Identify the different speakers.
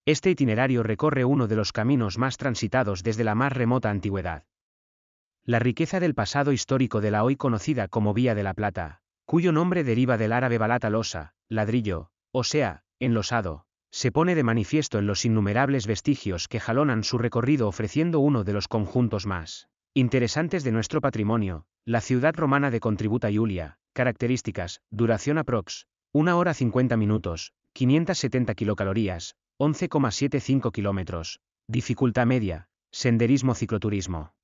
Speaker 1: Este itinerario recorre uno de los caminos más transitados desde la más remota antigüedad. La riqueza del pasado histórico de la hoy conocida como Vía de la Plata, cuyo nombre deriva del árabe balata losa, ladrillo, o sea, enlosado, se pone de manifiesto en los innumerables vestigios que jalonan su recorrido, ofreciendo uno de los conjuntos más interesantes de nuestro patrimonio, la ciudad romana de Contributa Iulia. Características: duración aprox. 1 hora 50 minutos, 570 kilocalorías, 11,75 kilómetros. Dificultad media, senderismo cicloturismo.